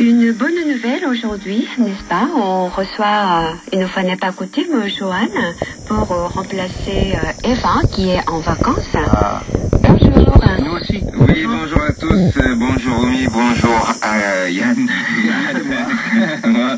Une bonne nouvelle aujourd'hui, n'est-ce pas? On reçoit, une fois n'est pas coutume, Joanne pour remplacer Eva qui est en vacances. Bonjour. Nous aussi. Oui, bonjour à tous. Bonjour Omi, bonjour à Yann. Moi.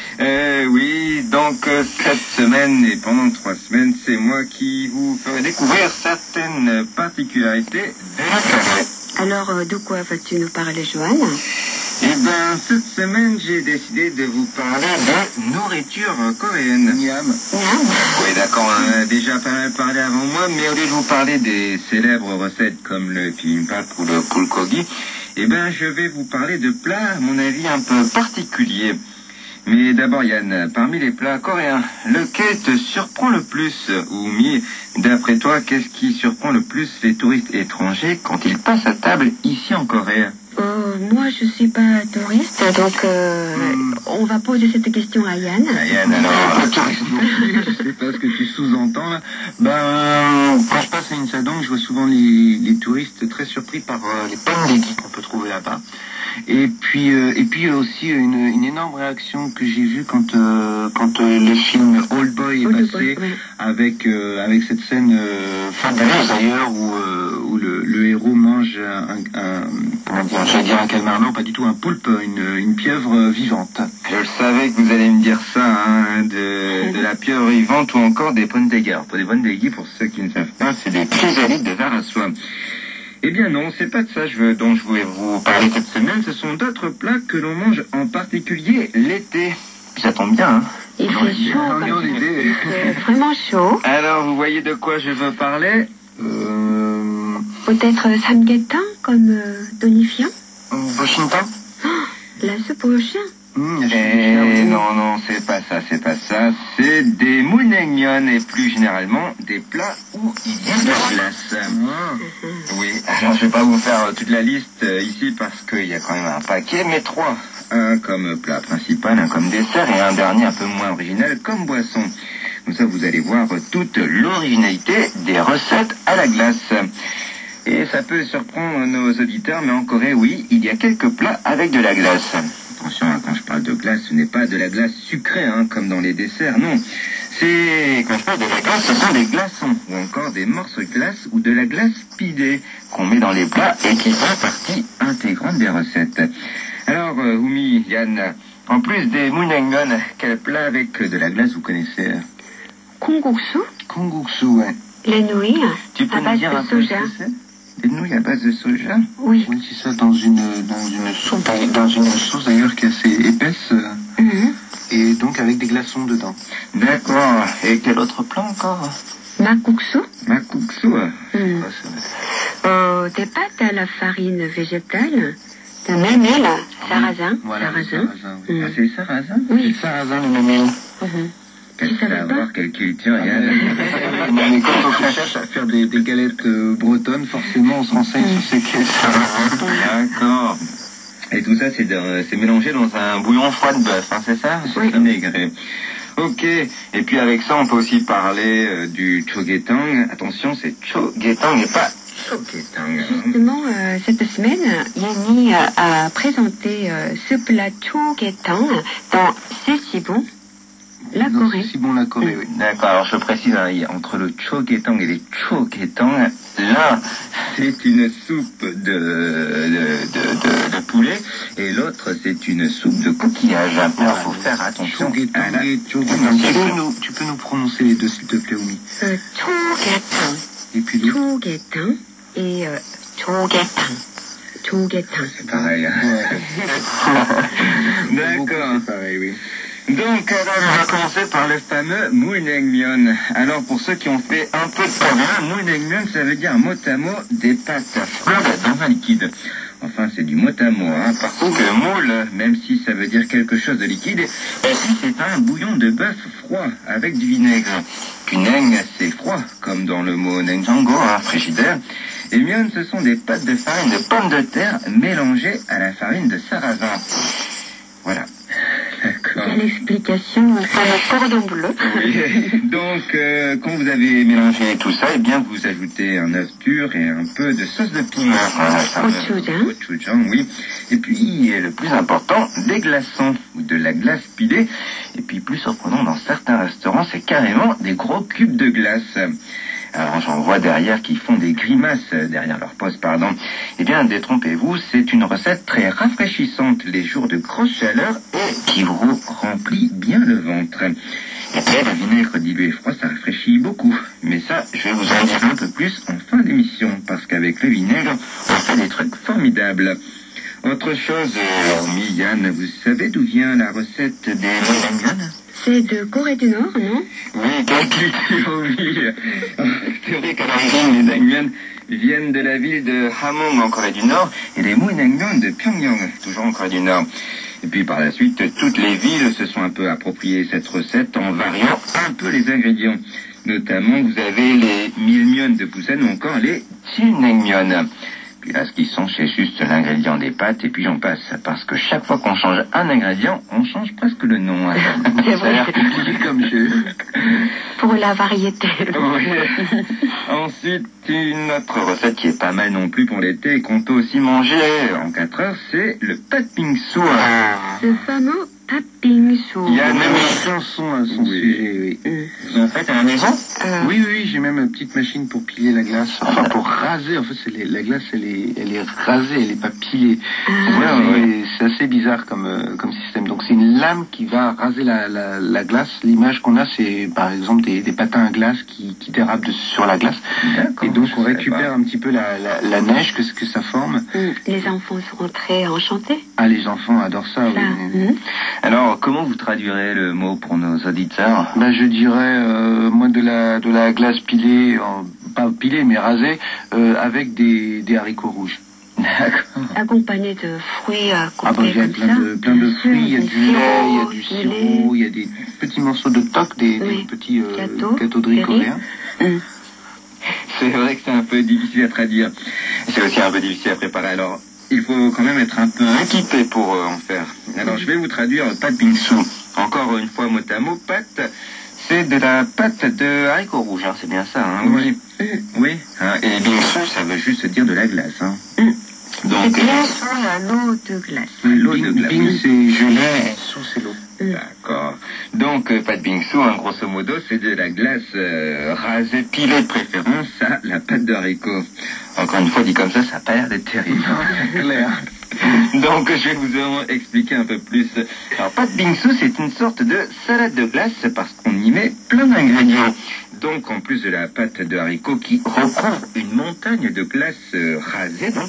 Oui, donc cette semaine et pendant 3 semaines, c'est moi qui vous ferai découvrir certaines particularités de la Corée. Alors, de quoi vas-tu nous parler, Joanne? Eh bien, cette semaine, j'ai décidé de vous parler de nourriture coréenne. Miam. Oui, d'accord, on a déjà pas mal parlé avant moi, mais au lieu de vous parler des célèbres recettes comme le bibimbap ou le bulgogi, eh bien, je vais vous parler de plats, à mon avis, un peu particuliers. Mais d'abord, Yann, parmi les plats coréens, lequel te surprend le plus? Ou d'après toi, qu'est-ce qui surprend le plus les touristes étrangers quand ils passent à table ici en Corée? Moi, je suis pas touriste, donc on va poser cette question à Yann. Yann, alors, je sais pas ce que tu sous-entends là. Quand je passe à Insadong, je vois souvent les touristes très surpris par les pandéguis qu'on peut trouver là-bas. Et puis aussi une énorme réaction que j'ai vue quand le film Old Boy est passé, ouais. avec cette scène fabuleuse d'ailleurs où le héros mange j'allais dire un calmar, non, pas du tout, un poulpe, une pieuvre vivante. Je savais que vous allez me dire ça, hein, de la pieuvre vivante ou encore des pandéguis. Alors, pour des pandéguis, pour ceux qui ne savent pas, c'est des chrysalides de verre à soie. Eh bien non, c'est pas de ça dont je voulais vous parler cette semaine, ce sont d'autres plats que l'on mange en particulier l'été. Ça tombe bien, hein. Il fait chaud, on est en été. C'est vraiment chaud. Alors, vous voyez de quoi je veux parler? Peut-être samgyetang comme tonifiant? Washington? La soupe au chien? Non, c'est pas ça. C'est des moulnaignon et plus généralement des plats où il y a de la glace. Oui, alors je vais pas vous faire toute la liste ici parce qu'il y a quand même un paquet, mais 3. Un comme plat principal, un comme dessert et un dernier un peu moins original comme boisson. Comme ça, vous allez voir toute l'originalité des recettes à la glace. Et ça peut surprendre nos auditeurs, mais en Corée, oui, il y a quelques plats avec de la glace. Attention, quand je parle de glace, ce n'est pas de la glace sucrée, hein, comme dans les desserts, non. Quand je parle de la glace, ce sont des glaçons, ou encore des morceaux de glace, ou de la glace pidée, qu'on met dans les plats et qui font partie intégrante des recettes. Alors, Oumi, Yann, en plus des moulnaignon, quel plat avec de la glace vous connaissez? Kongguksu? Kongguksu, ouais. Les nouilles Tu à peux base nous dire de un peu ce soja. que c'est? Des nouilles à base de soja? Oui. Oui, c'est ça, dans une soupe, dans une sauce d'ailleurs qui est assez épaisse, et donc avec des glaçons dedans. D'accord. Et quel autre plat encore? Makguksu? Makguksu. Des pâtes à la farine végétale, de mémel, sarrasin. Voilà, Sarrasin. Ah, c'est sarrasin? Oui. C'est sarrasin, le mémel. Tu savais pas? Quelle culture, Yann. Mais quand on cherche à faire des galettes bretonnes, forcément, on se renseigne sur ce qu'est sarrasin. D'accord. Et tout ça, c'est mélangé dans un bouillon froid de bœuf, hein, c'est ça? Oui. C'est vinaigré. Ok. Et puis avec ça, on peut aussi parler du chogetang. Attention, c'est chogetang et pas chogetang. Justement, cette semaine, Yanni a présenté ce plat chogetang dans C'est si bon, la Corée. C'est bon, la Corée, oui. D'accord, alors je précise, hein, entre le chogetang et les chogetang, l'un, c'est une soupe de poulet, et l'autre, c'est une soupe de coquillage. Alors, il faut faire attention à la... Tu peux nous prononcer les deux, s'il te plaît, Oumi? chogetang. Et puis l'autre? chogetang et chogetang. Chogetang. C'est pareil. D'accord. C'est pareil, oui. Donc, alors, on va commencer par le fameux moulnaignon. Alors, pour ceux qui ont fait un peu de coréen, moulnaignon, ça veut dire mot à mot des pâtes froides dans un liquide. Enfin, c'est du mot à mot, hein, parce que moule, même si ça veut dire quelque chose de liquide, ici c'est un bouillon de bœuf froid avec du vinaigre. Vinaigre, c'est froid, comme dans le mot nenjango, hein, frigidaire. Et bien, ce sont des pâtes de farine de pommes de terre mélangées à la farine de sarrasin. Voilà. D'accord. Quelle explication explication au fameux cordon bleu. Oui. Donc, quand vous avez mélangé tout ça, eh bien, vous ajoutez un œuf dur et un peu de sauce de piment. Gochujang, oui. Et puis, le plus important, des glaçons ou de la glace pilée. Et puis, plus surprenant, dans certains restaurants, c'est carrément des gros cubes de glace. Alors j'en vois derrière qui font des grimaces derrière leur poste, pardon. Eh bien, détrompez-vous, c'est une recette très rafraîchissante les jours de grosse chaleur et qui vous remplit bien le ventre. Et puis, le vinaigre dilué froid, ça rafraîchit beaucoup. Mais ça, je vais vous en dire un peu plus en fin d'émission, parce qu'avec le vinaigre, on fait des trucs formidables. Autre chose, Yann, vous savez d'où vient la recette des moinagnon? C'est de Corée du Nord, non? Oui, quelle culture, oui. C'est vrai qu'à l'origine, les naengmyeon viennent de la ville de Hamhung en Corée du Nord et les moinagnon de Pyongyang, toujours en Corée du Nord. Et puis par la suite, toutes les villes se sont un peu appropriées cette recette en variant un peu les ingrédients. Notamment, vous avez les milmyeon de Busan ou encore les jjimnaengmyeon. Puis là, ce qui sont, c'est juste l'ingrédient des pâtes, et puis j'en passe. Parce que chaque fois qu'on change un ingrédient, on change presque le nom. C'est vrai. Ça a l'air compliqué comme jeu. Pour la variété. Oui. Ensuite, une autre recette qui est pas mal non plus pour l'été et qu'on peut aussi manger en 4 heures, c'est le pat bingsu. Ce fameux pat bingsu. Il y a même une chanson à son sujet, oui. Vous en faites à la maison? Oui, j'ai même une petite machine pour piler la glace. Enfin, pour raser. En fait, la glace, elle est rasée, elle n'est pas pilée. C'est assez bizarre comme système. Donc, c'est une lame qui va raser la glace. L'image qu'on a, c'est par exemple des patins à glace qui dérapent sur la glace. Et donc, on récupère un petit peu la neige que ça forme. Les enfants seront très enchantés. Ah, les enfants adorent ça, oui. Alors, comment vous traduirez le mot pour nos auditeurs? Je dirais, moi, de la glace pilée, pas pilée, mais rasée, avec des haricots rouges. D'accord. Accompagné de fruits coupés Il y a plein de fruits, il y a du lait, il y a du sirop, il y a des petits morceaux de toc, des petits gâteaux de riz coréens. C'est vrai que c'est un peu difficile à traduire. C'est aussi un peu difficile à préparer. Alors, il faut quand même être un peu équipé pour en faire. Alors, je vais vous traduire pat bingsu. Encore une fois, mot à mot, pâte, c'est de la pâte de haricots rouges, hein, c'est bien ça, hein? Oui. Oui. Hein, et bingsu, ça veut juste dire de la glace, hein. Donc, glace à l'eau de glace. L'eau de glace. Bing, c'est gelé, et sous, c'est l'eau. D'accord. Donc, pat bingsu, grosso modo, c'est de la glace rasée, pilée de préférence à la pâte de haricots. Encore une fois, dit comme ça n'a pas l'air d'être terrible. Clair. Donc, je vais vous en expliquer un peu plus. Alors, pat bingsu, c'est une sorte de salade de glace parce qu'on y met plein d'ingrédients. Donc, en plus de la pâte de haricots qui recouvre une montagne de glace rasée, donc,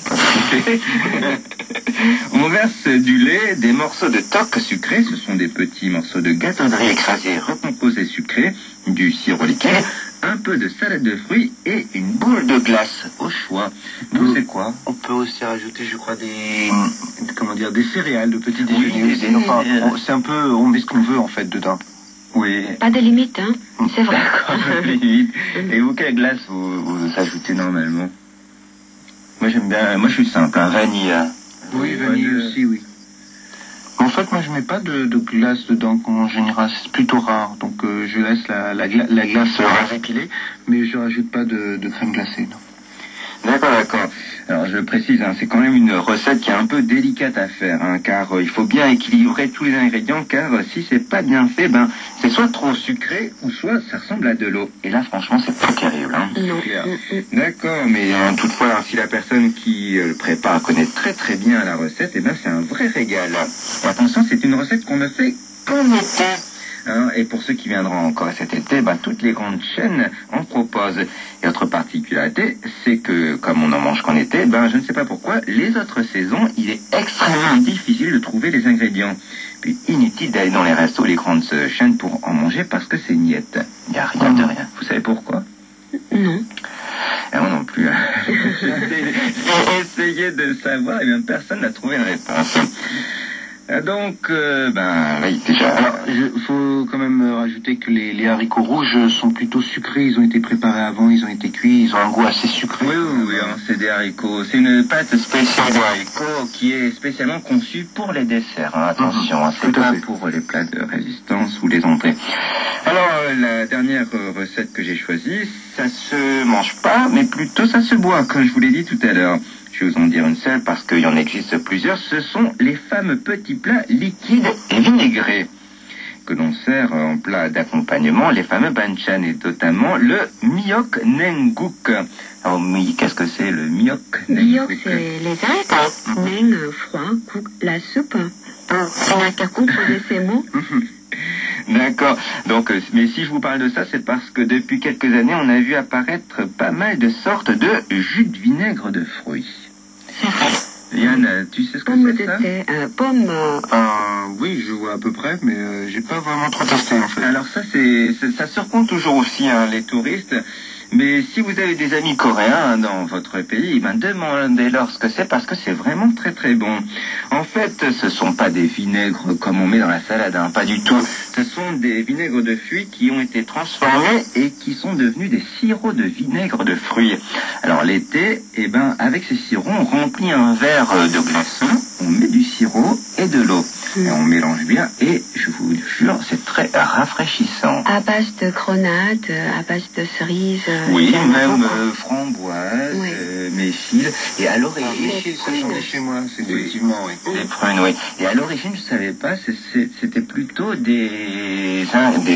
on verse du lait, des morceaux de toc sucré, ce sont des petits morceaux de gâteau de riz écrasés, recomposés sucrés, du sirop liquide, un peu de salade de fruits et une boule de glace au choix. Vous, c'est quoi? On peut aussi rajouter, je crois, des céréales, de petits déjeuners. C'est un peu, on met ce qu'on veut en fait dedans. Oui. Pas de limite, hein. C'est vrai. D'accord, pas de limite. Et vous, quelle glace vous ajoutez normalement? Moi, j'aime bien, moi je suis simple, vanille. Oui, vanille aussi, oui. En fait, moi, je mets pas de glace dedans en général, c'est plutôt rare. Donc, je laisse la glace rasée pilée, mais je rajoute pas de crème glacée, non. D'accord. Alors je précise, c'est quand même une recette qui est un peu délicate à faire, car il faut bien équilibrer tous les ingrédients, car si c'est pas bien fait, c'est soit trop sucré, ou soit ça ressemble à de l'eau. Et là, franchement, c'est pas terrible. Non. D'accord, mais toutefois, si la personne qui le prépare connaît très très bien la recette, c'est un vrai régal. Et attention, c'est une recette qu'on ne fait qu'en été. Et pour ceux qui viendront encore cet été, toutes les grandes chaînes en proposent. Et autre particularité, c'est que comme on n'en mange qu'en été, je ne sais pas pourquoi, les autres saisons, il est extrêmement difficile de trouver les ingrédients. Puis inutile d'aller dans les restos, les grandes chaînes pour en manger parce que c'est niette. Il n'y a rien de rien. Vous savez pourquoi? Non. Moi non plus. J'ai essayé de savoir, personne n'a trouvé la réponse. Donc, oui, déjà. Alors, faut quand même rajouter que les haricots rouges sont plutôt sucrés. Ils ont été préparés avant, ils ont été cuits, ils ont un goût assez sucré. Oui, c'est des haricots. C'est une pâte spéciale de haricots qui est spécialement conçue pour les desserts. Hein. Attention, c'est pas pour les plats de résistance ou les entrées. Alors, la dernière recette que j'ai choisie, ça se mange pas, mais plutôt ça se boit, comme je vous l'ai dit tout à l'heure. Je vais vous en dire une seule parce qu'il y en existe plusieurs. Ce sont les fameux petits plats liquides et vinaigrés que l'on sert en plat d'accompagnement, les fameux banchan, et notamment le miok nengguk. Alors, qu'est-ce que c'est le miok nengguk? Miok, c'est les haricots. Neng, froid, guk, la soupe. On n'a qu'à composer ces mots. D'accord. Donc, mais si je vous parle de ça, c'est parce que depuis quelques années, on a vu apparaître pas mal de sortes de jus de vinaigre de fruits. C'est vrai. Yann, tu sais ce que c'est ça? Pomme. Oui, je vois à peu près, mais j'ai pas vraiment trop testé en fait. Alors ça surprend toujours aussi les touristes. Mais si vous avez des amis coréens dans votre pays, demandez-leur ce que c'est parce que c'est vraiment très très bon. En fait, ce sont pas des vinaigres comme on met dans la salade, hein, pas du tout. Ce sont des vinaigres de fruits qui ont été transformés et qui sont devenus des sirops de vinaigre de fruits. Alors l'été, avec ces sirops, on remplit un verre de glaçons, on met du sirop et de l'eau. Et on mélange bien et je vous jure, c'est très rafraîchissant. À base de grenade, à base de cerises. Oui, même framboise, méchil. Et à l'origine, j'en ai chez moi, c'est effectivement, oui. Les prunes, oui. Et à l'origine, je savais pas, c'était plutôt des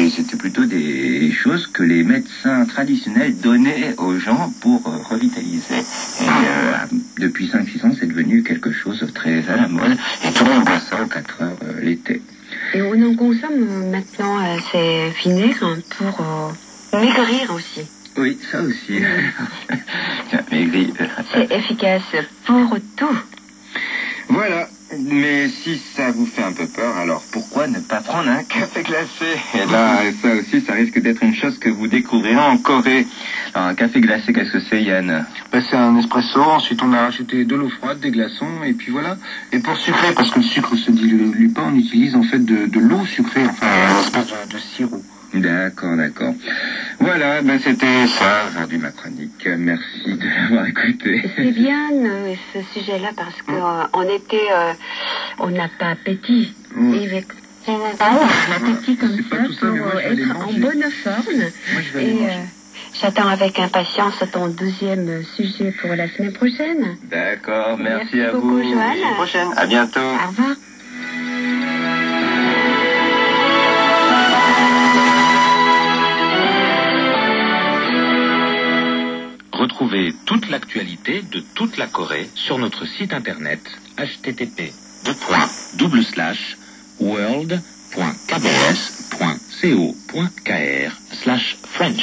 choses que les médecins traditionnels donnaient aux gens pour revitaliser. Et depuis 5-6 ans, c'est devenu quelque chose de très à la mode. Et tout le monde boit ça aux 4 heures l'été. Et on en consomme maintenant ces vinaigres pour maigrir aussi. Oui, ça aussi. Maigrir. C'est efficace pour tout. Voilà. Mais si ça vous fait un peu peur, alors pourquoi ne pas prendre un café glacé? Et là, ça aussi, ça risque d'être une chose que vous découvrirez en Corée. Alors, un café glacé, qu'est-ce que c'est, Yann? C'est un espresso, ensuite on a rajouté de l'eau froide, des glaçons, et puis voilà. Et pour sucrer, parce que le sucre se dilue pas, on utilise en fait de l'eau sucrée, enfin, une espèce de sirop. D'accord. Voilà, c'était ça aujourd'hui ma chronique. Merci de l'avoir écouté. C'est bien ce sujet-là parce qu'en été, on n'a pas appétit. Et avec l'appétit comme ça pour être en bonne forme. Moi, je vais aller manger. J'attends avec impatience ton 12e sujet pour la semaine prochaine. D'accord, merci à beaucoup, vous. Joanne. À la semaine prochaine. À bientôt. Au revoir. Retrouvez toute l'actualité de toute la Corée sur notre site internet http://world.kbs.co.kr